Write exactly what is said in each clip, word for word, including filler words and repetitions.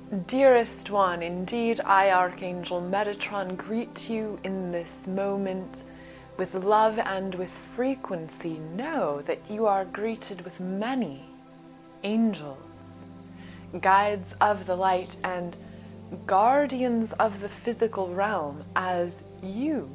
Dearest one, indeed I, Archangel Metatron, greet you in this moment with love and with frequency. Know that you are greeted with many angels, guides of the light, and guardians of the physical realm as you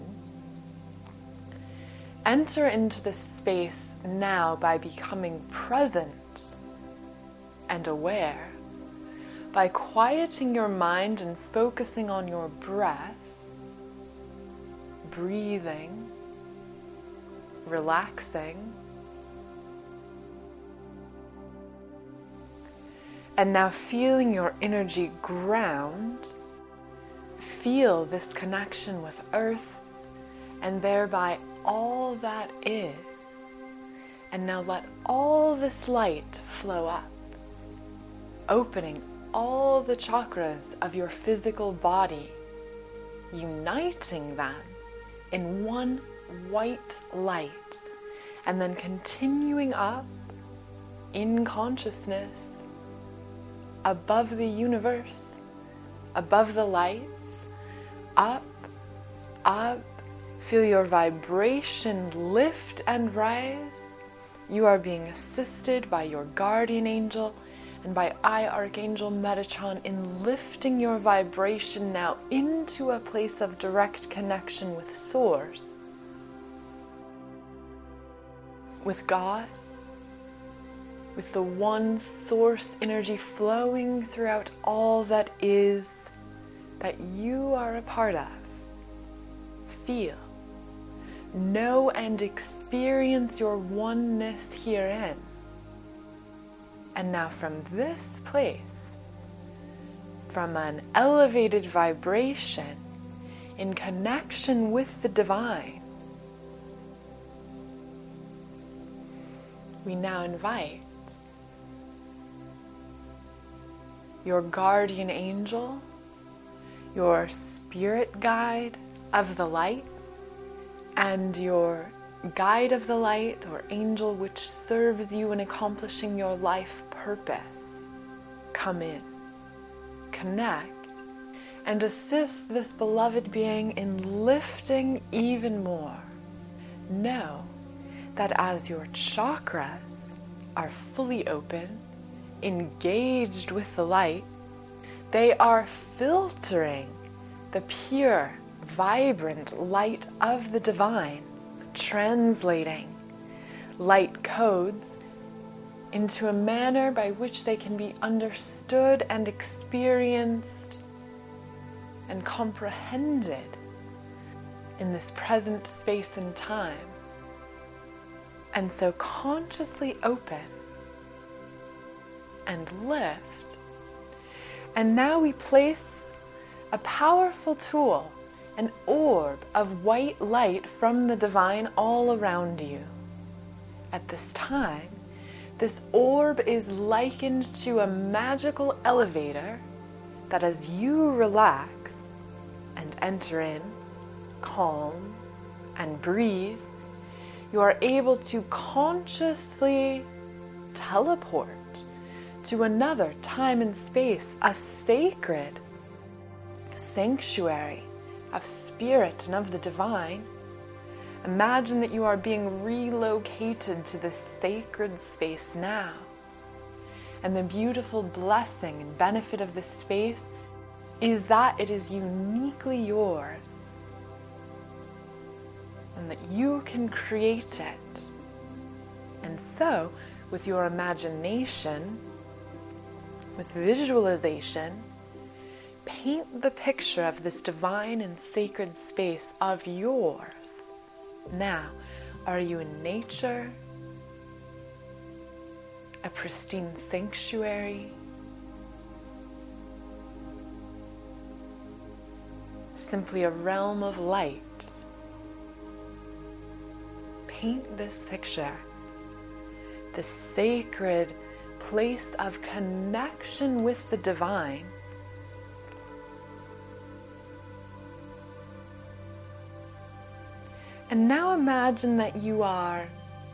enter into this space now by becoming present and aware. By quieting your mind and focusing on your breath, breathing, relaxing, and now feeling your energy ground, feel this connection with Earth and thereby all that is. And now let all this light flow up, opening all the chakras of your physical body, uniting them in one white light, and then continuing up in consciousness above the universe, above the lights, up, up. Feel your vibration lift and rise. You are being assisted by your guardian angel and by I, Archangel Metatron, in lifting your vibration now into a place of direct connection with Source, with God, with the one Source energy flowing throughout all that is, that you are a part of. Feel, know, and experience your oneness herein. And now from this place, from an elevated vibration in connection with the divine, we now invite your guardian angel, your spirit guide of the light, and your guide of the light or angel which serves you in accomplishing your life purpose. Come in, connect, and assist this beloved being in lifting even more. Know that as your chakras are fully open, engaged with the light, they are filtering the pure, vibrant light of the divine, translating light codes into a manner by which they can be understood and experienced and comprehended in this present space and time. And so consciously open and lift. And now we place a powerful tool, an orb of white light from the divine all around you. At this time, this orb is likened to a magical elevator that as you relax and enter in, calm, and breathe, you are able to consciously teleport to another time and space, a sacred sanctuary of spirit and of the divine. Imagine that you are being relocated to this sacred space now. And the beautiful blessing and benefit of this space is that it is uniquely yours, and that you can create it. And so, with your imagination, with visualization, paint the picture of this divine and sacred space of yours. Now, are you in nature? A pristine sanctuary? Simply a realm of light? Paint this picture, the sacred place of connection with the divine. And now imagine that you are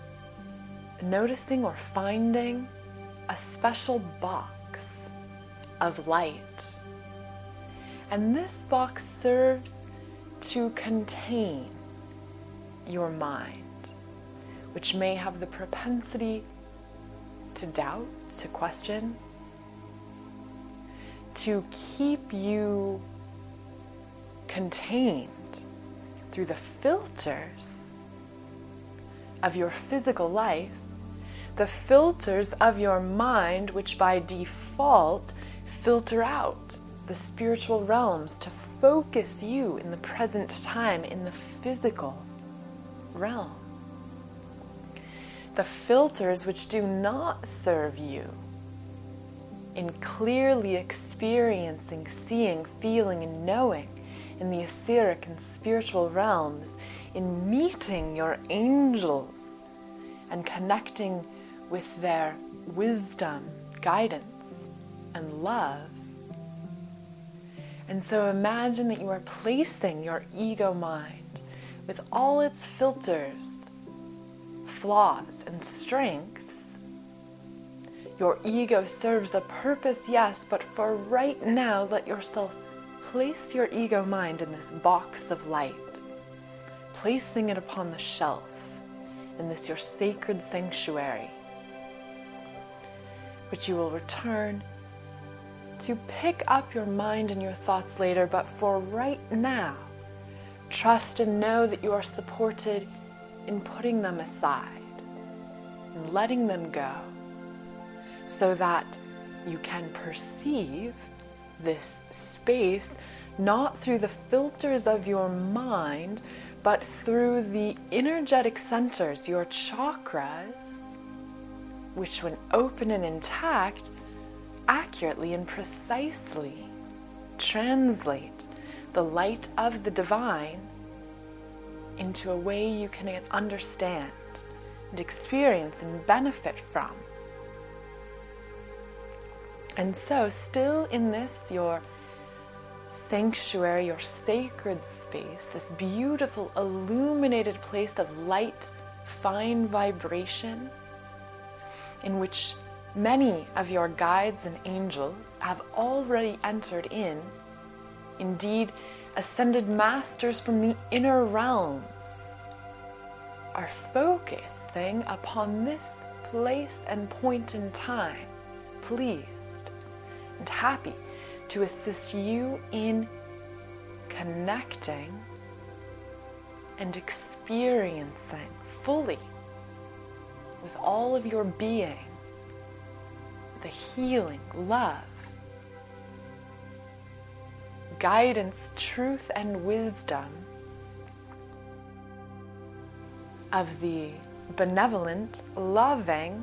noticing or finding a special box of light. And this box serves to contain your mind, which may have the propensity to doubt, to question, to keep you contained through the filters of your physical life, the filters of your mind, which by default filter out the spiritual realms to focus you in the present time in the physical realm. The filters which do not serve you in clearly experiencing, seeing, feeling, and knowing in the etheric and spiritual realms, in meeting your angels and connecting with their wisdom, guidance, and love. And so imagine that you are placing your ego mind with all its filters, flaws, and strengths. Your ego serves a purpose, yes, but for right now, let yourself place your ego mind in this box of light, placing it upon the shelf in this your sacred sanctuary, which you will return to pick up your mind and your thoughts later. But for right now, trust and know that you are supported in putting them aside and letting them go, so that you can perceive this space not through the filters of your mind, but through the energetic centers, your chakras, which when open and intact, accurately and precisely translate the light of the divine into a way you can understand and experience and benefit from. And so, still in this, your sanctuary, your sacred space, this beautiful illuminated place of light, fine vibration, in which many of your guides and angels have already entered in, indeed, ascended masters from the inner realms are focusing upon this place and point in time, pleased and happy to assist you in connecting and experiencing fully with all of your being the healing, love, guidance, truth, and wisdom of the benevolent, loving,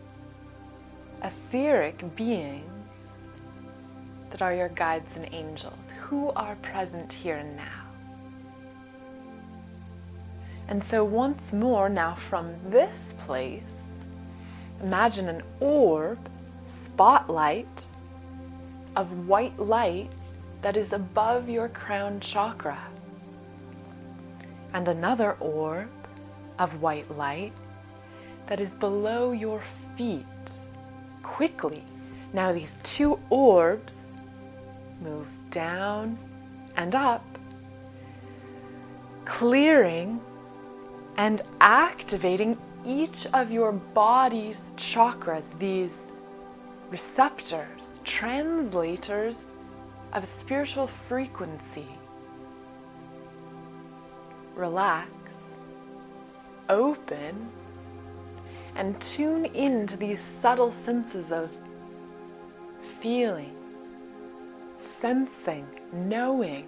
etheric beings that are your guides and angels, who are present here and now. And so once more, now from this place, imagine an orb, spotlight of white light that is above your crown chakra, and another orb of white light that is below your feet. Quickly, now these two orbs move down and up, clearing and activating each of your body's chakras, these receptors, translators of spiritual frequency. Relax, open, and tune into these subtle senses of feeling, sensing, knowing,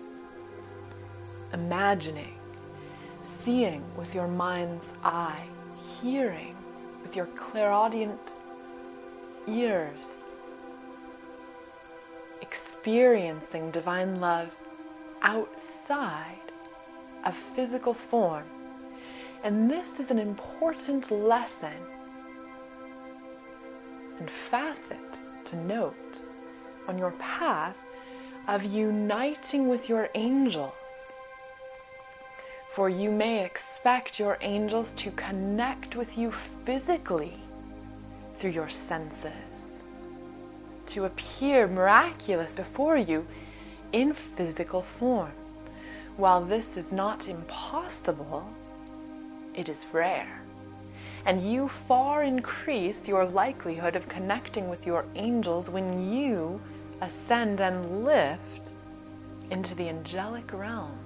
imagining, seeing with your mind's eye, hearing with your clairaudient ears, experiencing divine love outside of physical form. And this is an important lesson and facet to note on your path of uniting with your angels. For you may expect your angels to connect with you physically through your senses, to appear miraculous before you in physical form. While this is not impossible, it is rare. And you far increase your likelihood of connecting with your angels when you ascend and lift into the angelic realm.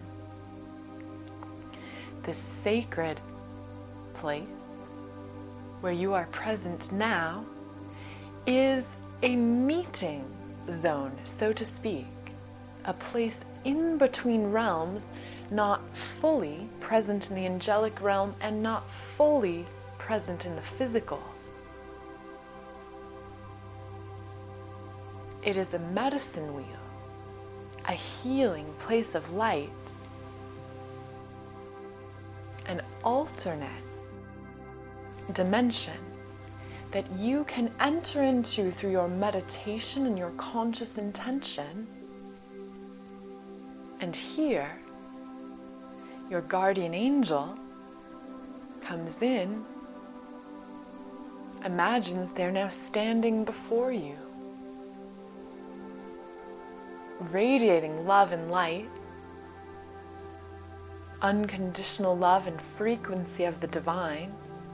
This sacred place where you are present now is a meeting zone, so to speak, a place in between realms, not fully present in the angelic realm and not fully present in the physical. It is a medicine wheel, a healing place of light, an alternate dimension that you can enter into through your meditation and your conscious intention. And here, your guardian angel comes in. Imagine that they're now standing before you, radiating love and light, unconditional love and frequency of the divine,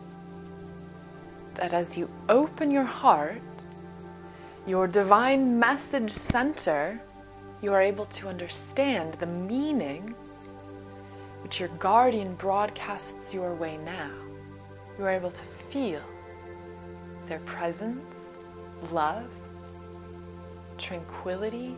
that as you open your heart, your divine message center, you are able to understand the meaning which your guardian broadcasts your way now. You are able to feel their presence, love, tranquility.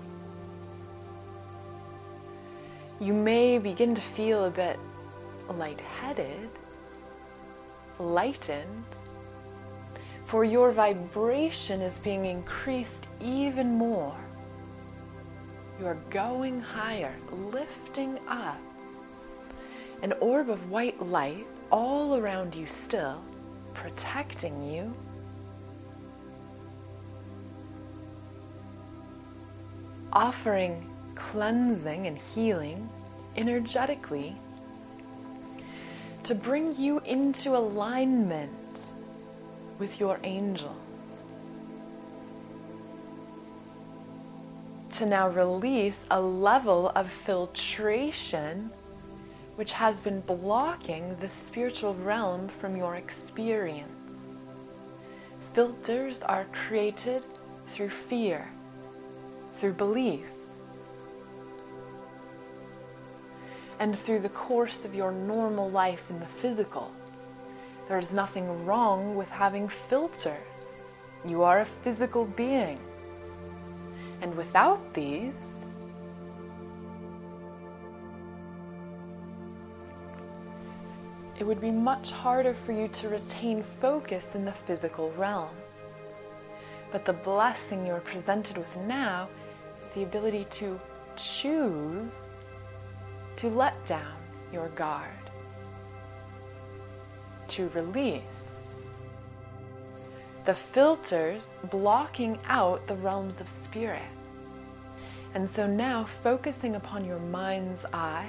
You may begin to feel a bit lightheaded, lightened, for your vibration is being increased even more. You are going higher, lifting up. An orb of white light all around you still, protecting you. Offering cleansing and healing energetically to bring you into alignment with your angels. To now release a level of filtration which has been blocking the spiritual realm from your experience. Filters are created through fear, through belief, and through the course of your normal life in the physical. There's nothing wrong with having filters. You are a physical being. And without these, it would be much harder for you to retain focus in the physical realm. But the blessing you're presented with now is the ability to choose to let down your guard, to release the filters blocking out the realms of spirit. And so now, focusing upon your mind's eye,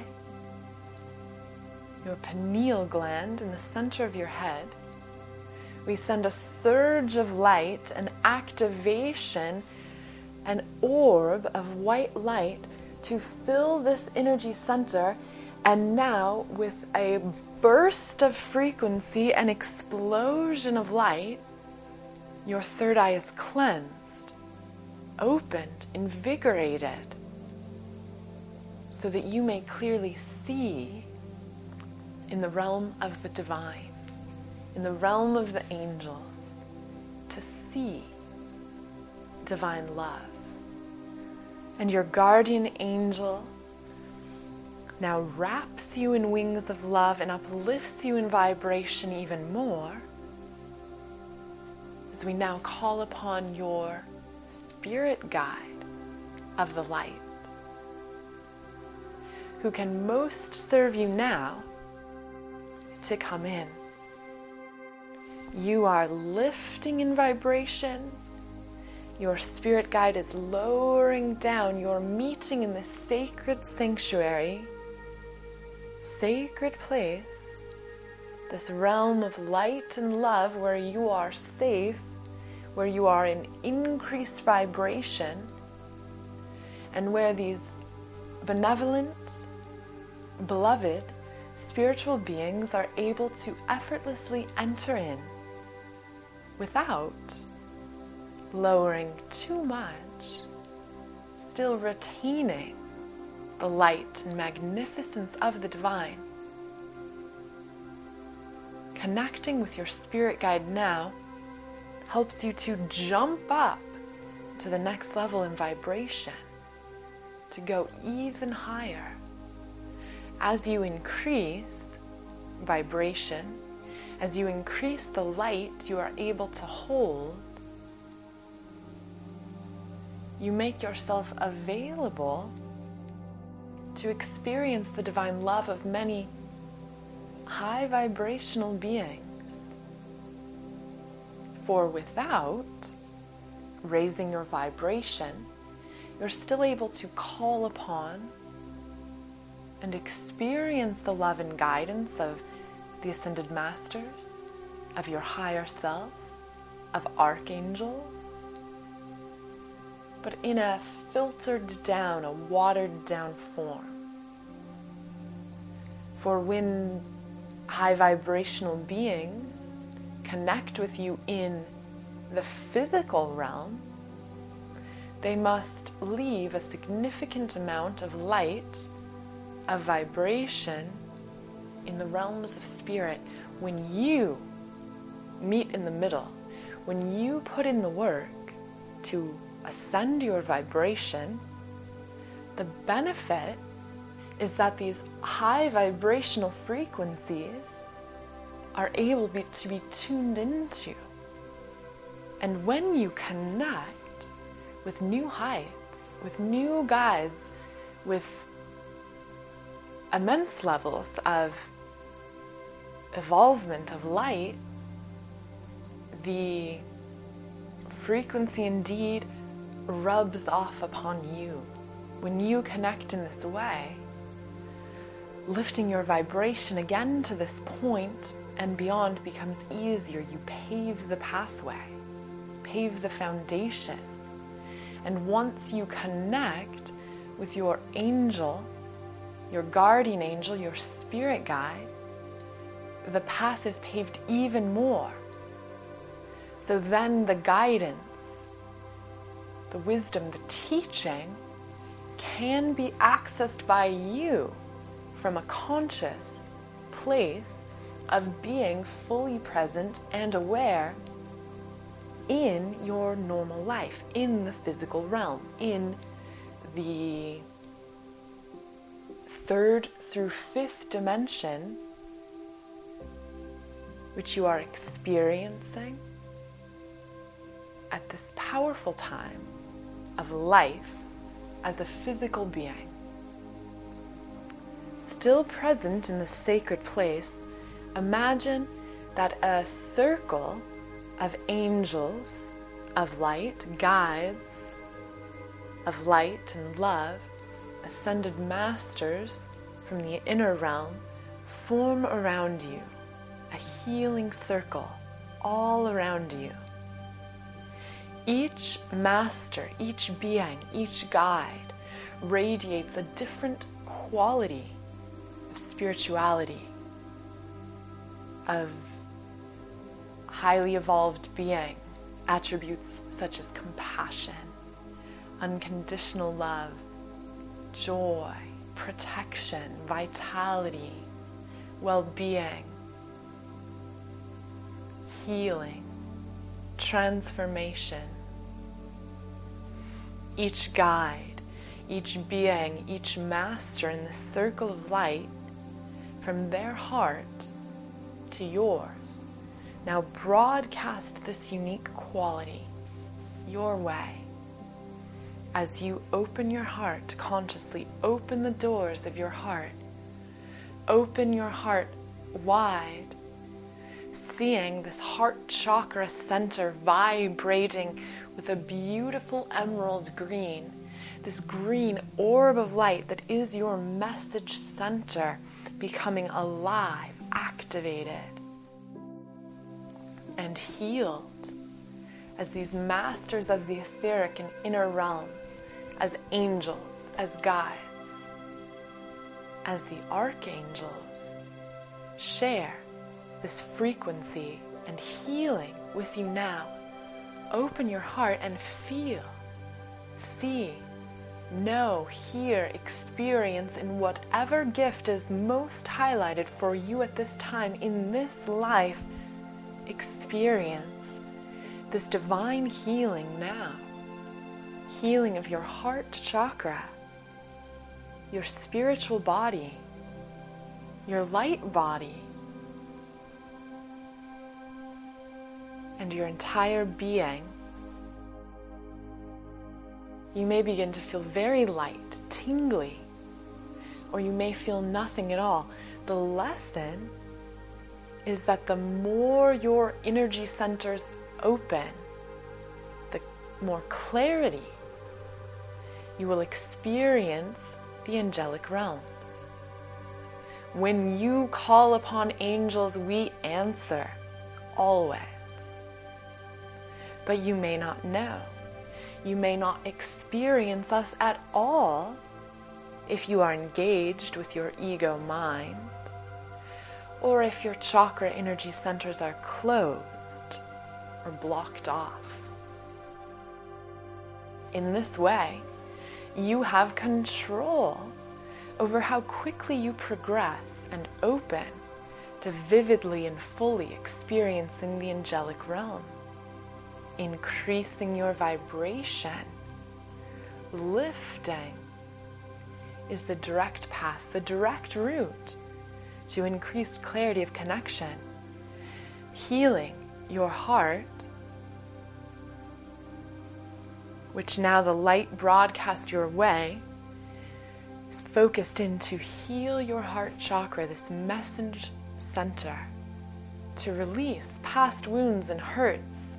your pineal gland in the center of your head, we send a surge of light, an activation, an orb of white light to fill this energy center. And now, with a burst of frequency, an explosion of light, your third eye is cleansed, opened, invigorated, so that you may clearly see in the realm of the divine, in the realm of the angels, to see divine love. And your guardian angel now wraps you in wings of love and uplifts you in vibration even more, as we now call upon your spirit guide of the light, who can most serve you now, to come in. You are lifting in vibration. Your spirit guide is lowering down. You're meeting in this sacred sanctuary, sacred place, this realm of light and love where you are safe where you are in increased vibration, and where these benevolent, beloved spiritual beings are able to effortlessly enter in without lowering too much, still retaining the light and magnificence of the divine. Connecting with your spirit guide now helps you to jump up to the next level in vibration, to go even higher. As you increase vibration, as you increase the light you are able to hold, you make yourself available to experience the divine love of many high vibrational beings. For without raising your vibration, you're still able to call upon and experience the love and guidance of the Ascended Masters, of your higher self, of archangels, but in a filtered down, a watered down form. For when high vibrational beings connect with you in the physical realm, they must leave a significant amount of light, of vibration in the realms of spirit. When you meet in the middle, when you put in the work to ascend your vibration, the benefit is that these high vibrational frequencies are able be, to be tuned into. And when you connect with new heights, with new guides, with immense levels of evolvement of light, the frequency indeed rubs off upon you. When you connect in this way, lifting your vibration again to this point and beyond becomes easier. You pave the pathway, pave the foundation. And once you connect with your angel, your guardian angel, your spirit guide, the path is paved even more. So then the guidance, the wisdom, the teaching can be accessed by you from a conscious place of being fully present and aware in your normal life, in the physical realm, in the third through fifth dimension, which you are experiencing at this powerful time of life as a physical being. Still present in the sacred place, imagine that a circle of angels of light, guides of light and love, ascended masters from the inner realm, form around you, a healing circle all around you. Each master, each being, each guide radiates a different quality of spirituality, of highly evolved being, attributes such as compassion, unconditional love, joy, protection, vitality, well-being, healing, transformation. Each guide, each being, each master in the circle of light, from their heart to yours, now broadcast this unique quality your way. As you open your heart, consciously open the doors of your heart, open your heart wide, seeing this heart chakra center vibrating with a beautiful emerald green, this green orb of light that is your message center becoming alive, activated, and healed as these masters of the etheric and inner realms, as angels, as guides, as the archangels, share this frequency and healing with you now. Open your heart and feel, see, know, hear, experience in whatever gift is most highlighted for you at this time in this life. Experience this divine healing now. Healing of your heart chakra, your spiritual body, your light body, and your entire being. You may begin to feel very light, tingly, or you may feel nothing at all. The lesson is that the more your energy centers open, the more clarity you will experience the angelic realms. When you call upon angels, we answer, always. But you may not know. You may not experience us at all if you are engaged with your ego mind, or if your chakra energy centers are closed or blocked off. In this way, you have control over how quickly you progress and open to vividly and fully experiencing the angelic realm. Increasing your vibration, lifting, is the direct path, the direct route to increased clarity of connection. Healing your heart, which now the light broadcast your way, is focused in to heal your heart chakra, this message center, to release past wounds and hurts,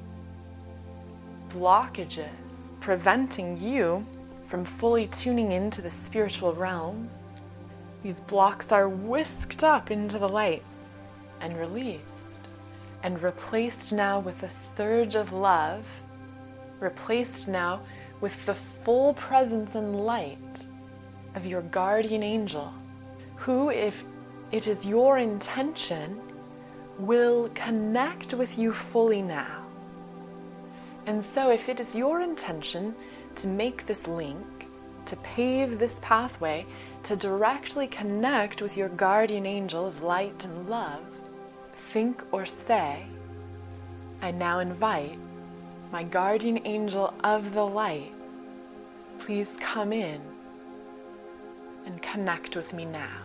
blockages, preventing you from fully tuning into the spiritual realms. These blocks are whisked up into the light and released and replaced now with a surge of love, replaced now with the full presence and light of your guardian angel, who, if it is your intention, will connect with you fully now. And so if it is your intention to make this link, to pave this pathway, to directly connect with your guardian angel of light and love, think or say, I now invite my guardian angel of the light, please come in and connect with me now.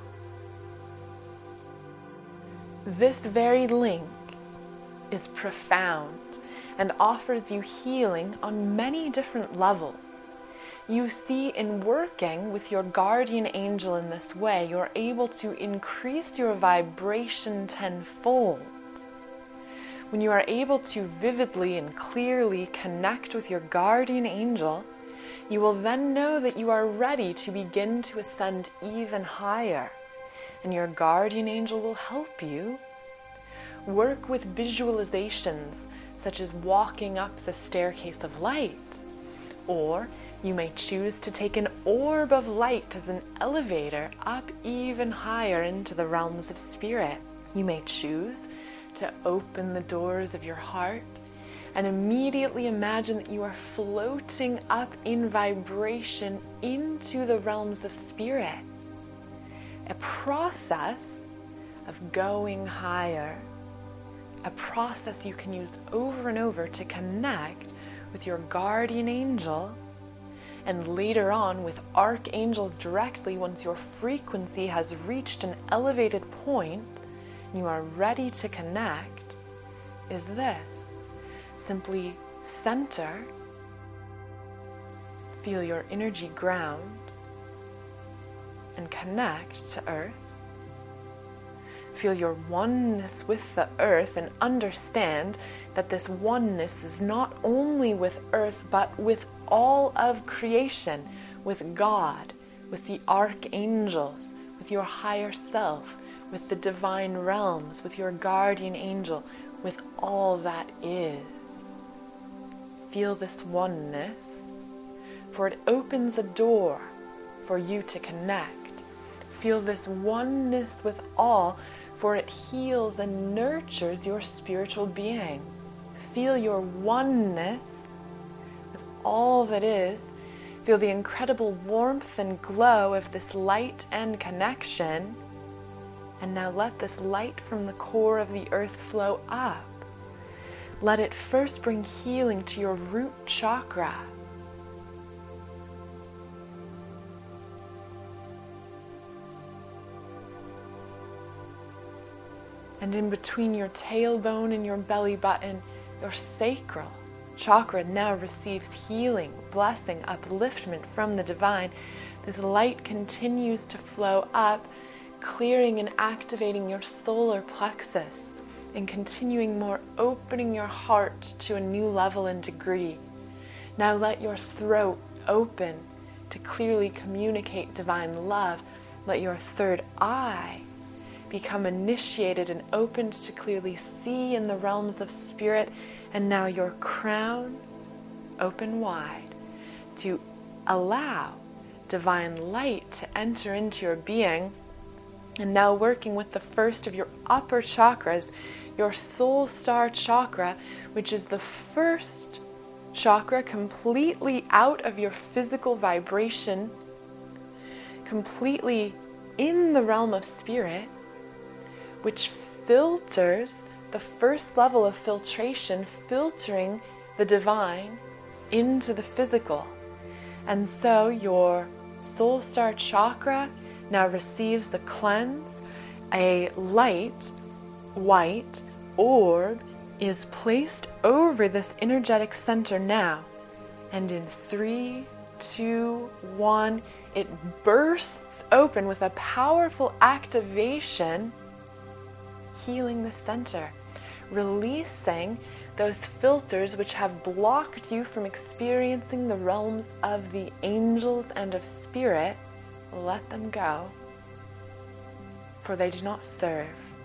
This very link is profound and offers you healing on many different levels. You see, in working with your guardian angel in this way, you're able to increase your vibration tenfold. When you are able to vividly and clearly connect with your guardian angel, you will then know that you are ready to begin to ascend even higher, and your guardian angel will help you. Work with visualizations such as walking up the staircase of light, or you may choose to take an orb of light as an elevator up even higher into the realms of spirit. You may choose to open the doors of your heart and immediately imagine that you are floating up in vibration into the realms of spirit. A process of going higher, a process you can use over and over to connect with your guardian angel, and later on with archangels directly once your frequency has reached an elevated point and you are ready to connect, is this. Simply center, feel your energy ground, and connect to earth. Feel your oneness with the earth and understand that this oneness is not only with earth but with all of creation, with God, with the archangels, with your higher self, with the divine realms, with your guardian angel, with all that is. feel this oneness, for it opens a door for you to connect. Feel this oneness with all, for it heals and nurtures your spiritual being. Feel your oneness with all that is. Feel the incredible warmth and glow of this light and connection. And now let this light from the core of the earth flow up. Let it first bring healing to your root chakra. And in between your tailbone and your belly button, your sacral chakra now receives healing, blessing, upliftment from the divine. This light continues to flow up, clearing and activating your solar plexus, and continuing more, opening your heart to a new level and degree. Now let your throat open to clearly communicate divine love. Let your third eye become initiated and opened to clearly see in the realms of spirit. And now your crown open wide to allow divine light to enter into your being. And now working with the first of your upper chakras, your soul star chakra, which is the first chakra completely out of your physical vibration, completely in the realm of spirit, which filters the first level of filtration, filtering the divine into the physical. And so your soul star chakra now receives the cleanse. A light white orb is placed over this energetic center now. And in three, two, one, it bursts open with a powerful activation, healing the center, releasing those filters which have blocked you from experiencing the realms of the angels and of spirit. Let them go, for they do not serve.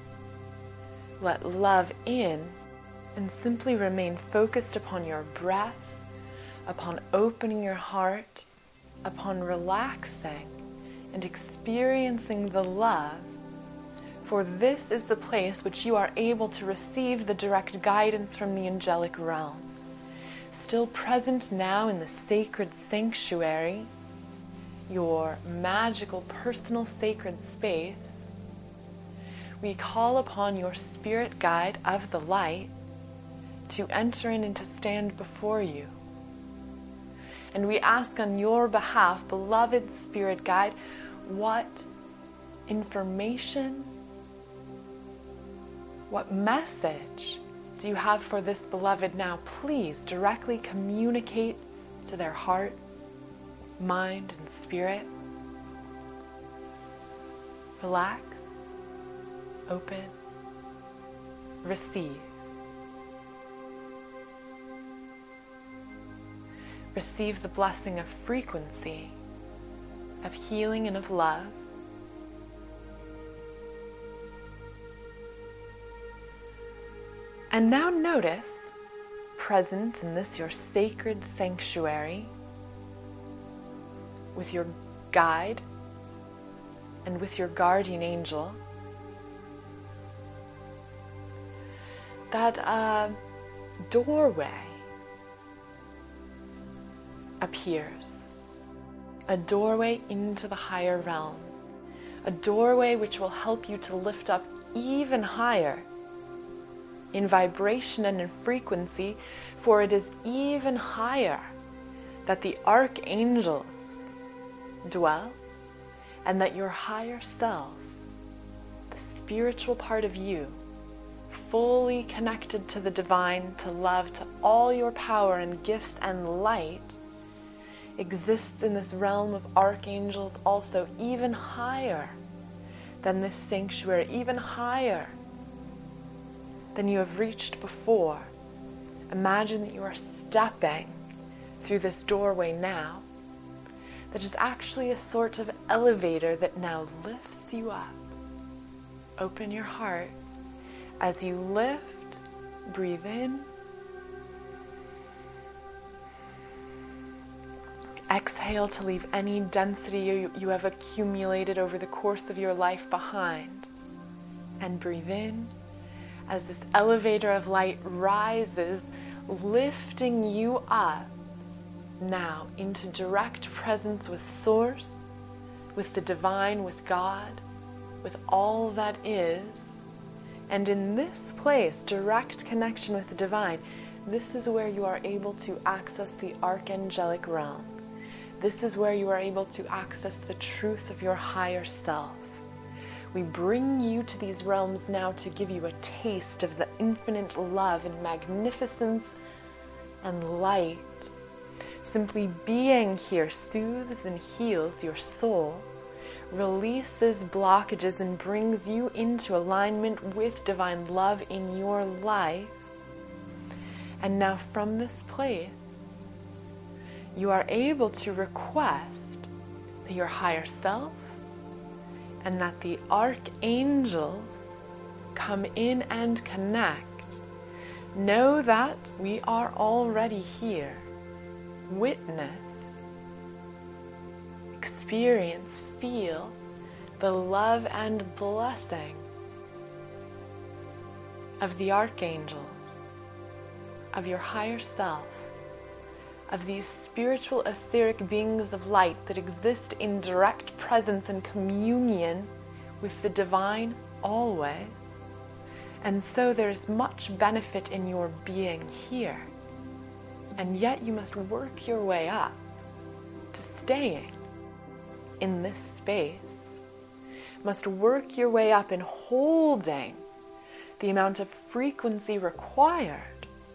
Let love in and simply remain focused upon your breath, upon opening your heart, upon relaxing and experiencing the love. For this is the place which you are able to receive the direct guidance from the angelic realm. Still present now in the sacred sanctuary, your magical personal sacred space, we call upon your spirit guide of the light to enter in and to stand before you. And we ask on your behalf, beloved spirit guide, what information, what message do you have for this beloved now? Please directly communicate to their heart, mind, and spirit. Relax, open, receive. Receive the blessing of frequency, of healing and of love. And now notice, present in this your sacred sanctuary, with your guide and with your guardian angel, that a doorway appears. A doorway into the higher realms. A doorway which will help you to lift up even higher in vibration and in frequency, for it is even higher that the archangels dwell, and that your higher self, the spiritual part of you, fully connected to the divine, to love, to all your power and gifts and light, exists in this realm of archangels also, even higher than this sanctuary, even higher than you have reached before. Imagine that you are stepping through this doorway now, that is actually a sort of elevator that now lifts you up. Open your heart. As you lift, breathe in Exhale to leave any density you, you have accumulated over the course of your life behind. And breathe in as this elevator of light rises, lifting you up now into direct presence with Source, with the divine, with God, with all that is. And in this place, direct connection with the divine, this is where you are able to access the archangelic realm. This is where you are able to access the truth of your higher self. We bring you to these realms now to give you a taste of the infinite love and magnificence and light. Simply being here soothes and heals your soul, releases blockages, and brings you into alignment with divine love in your life. And now from this place, you are able to request that your higher self and that the archangels come in and connect. Know that we are already here. Witness, experience, feel the love and blessing of the archangels, of your higher self, of these spiritual etheric beings of light that exist in direct presence and communion with the divine always. And so there's much benefit in your being here. And yet you must work your way up to staying in this space. Must work your way up in holding the amount of frequency required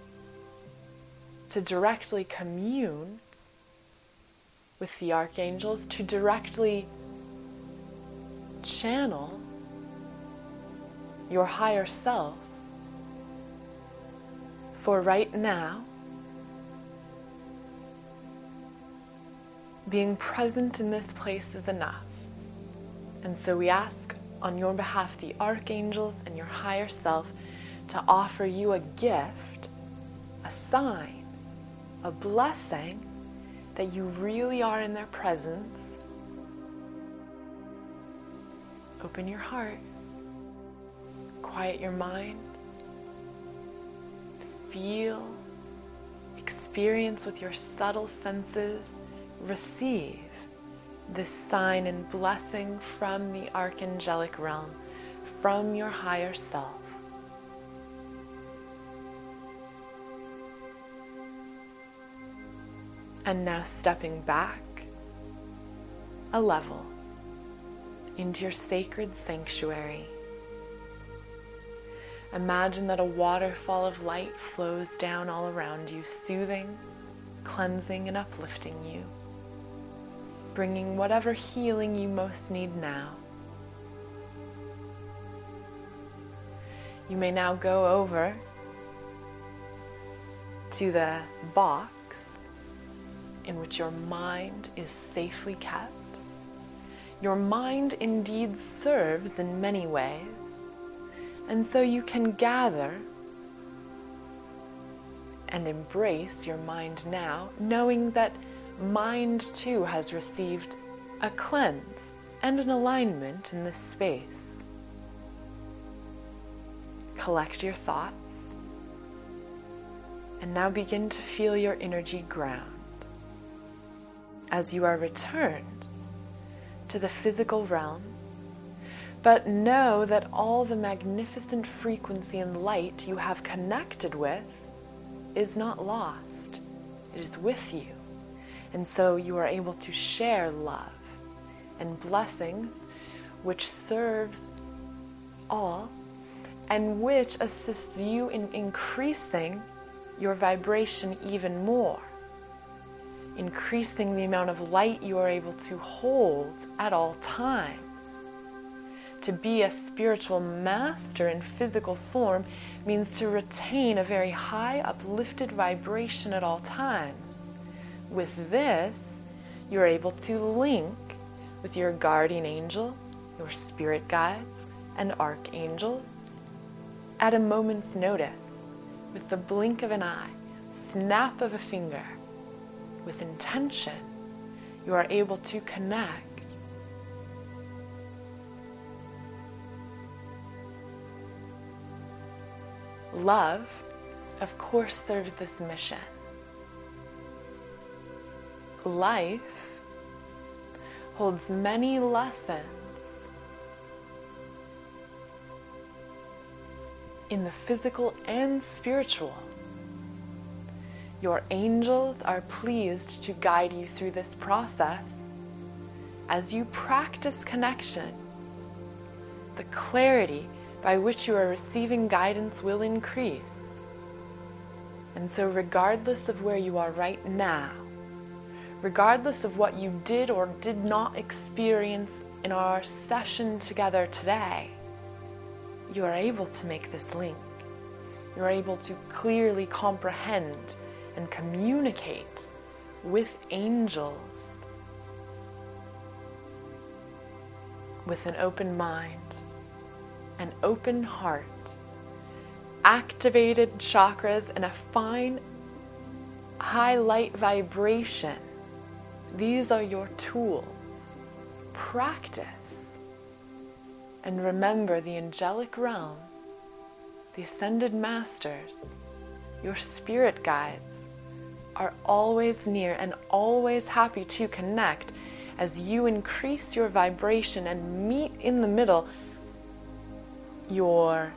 to directly commune with the archangels, to directly channel your higher self. For right now, being present in this place is enough. And so we ask on your behalf the archangels and your higher self to offer you a gift, a sign, a blessing that you really are in their presence. Open your heart, quiet your mind, feel, experience with your subtle senses, receive this sign and blessing from the archangelic realm, from your higher self. And now stepping back a level into your sacred sanctuary. Imagine that a waterfall of light flows down all around you, soothing, cleansing, and uplifting you, bringing whatever healing you most need now. You may now go over to the box in which your mind is safely kept. Your mind indeed serves in many ways, and so you can gather and embrace your mind now, knowing that mind too has received a cleanse and an alignment in this space. Collect your thoughts, and now begin to feel your energy ground as you are returned to the physical realm. But know that all the magnificent frequency and light you have connected with is not lost. It is with you. And so you are able to share love and blessings which serves all and which assists you in increasing your vibration even more, increasing the amount of light you are able to hold at all times. To be a spiritual master in physical form means to retain a very high uplifted vibration at all times. With this, you're able to link with your guardian angel, your spirit guides, and archangels at a moment's notice, with the blink of an eye, snap of a finger, with intention, you are able to connect. Love, of course, serves this mission. Life holds many lessons in the physical and spiritual. Your angels are pleased to guide you through this process. As you practice connection, the clarity by which you are receiving guidance will increase. And so regardless of where you are right now, regardless of what you did or did not experience in our session together today, you are able to make this link. You are able to clearly comprehend and communicate with angels with an open mind, an open heart, activated chakras, and a fine high light vibration. These are your tools. Practice. And remember, the angelic realm, the ascended masters, your spirit guides are always near and always happy to connect as you increase your vibration and meet in the middle. Your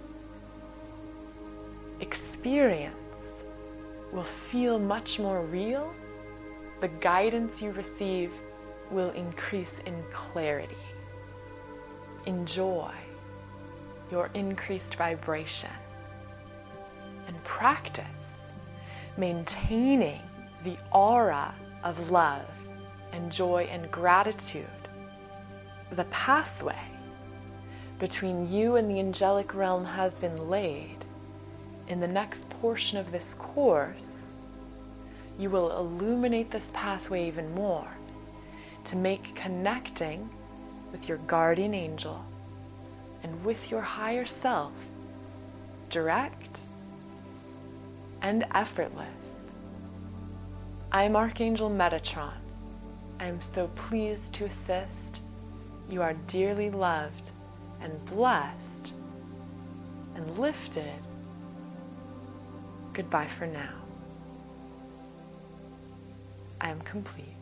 experience will feel much more real. The guidance you receive will increase in clarity. Enjoy your increased vibration and practice maintaining the aura of love and joy and gratitude. The pathway between you and the angelic realm has been laid. In the next portion of this course, you will illuminate this pathway even more to make connecting with your guardian angel and with your higher self direct and effortless. I am Archangel Metatron. I am so pleased to assist. You are dearly loved and blessed and lifted. Goodbye for now. I am complete.